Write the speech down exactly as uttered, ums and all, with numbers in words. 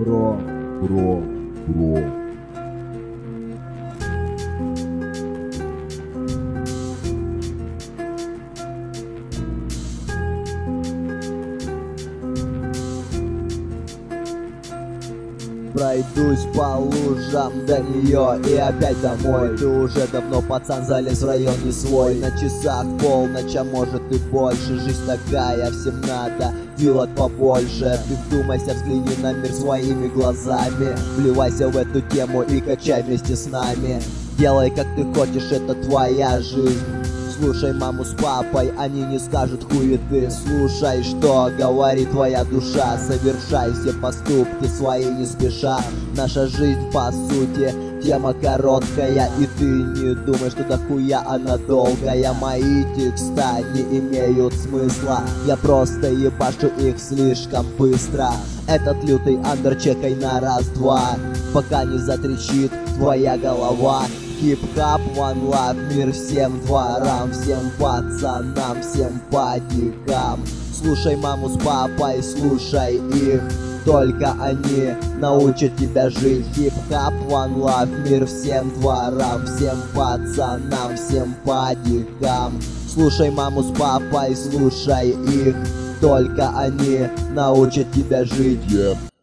Бро, бро, бро. Пройдусь по лужам до нее и опять домой. Ты уже давно, пацан, залез в район не свой. На часах полночь, а может и больше. Жизнь такая, всем надо делать побольше. Ты вдумайся, взгляни на мир своими глазами. Вливайся в эту тему и качай вместе с нами. Делай как ты хочешь, это твоя жизнь. Слушай маму с папой, они не скажут хуеты. Слушай, что говорит твоя душа. Совершай все поступки свои не спеша. Наша жизнь по сути тема короткая, и ты не думай, что дохуя она долгая. Мои текста не имеют смысла, я просто ебашу их слишком быстро. Этот лютый андер чекай на раз-два, пока не затрещит твоя голова. Хип-хап, one love, мир всем дворам, всем пацанам, всем падикам. Слушай маму с папой, слушай их, только они научат тебя жить. Хип-хап, one love, мир всем дворам, всем пацанам, всем падикам. Слушай маму с папой, слушай их, только они научат тебя жить. Yeah.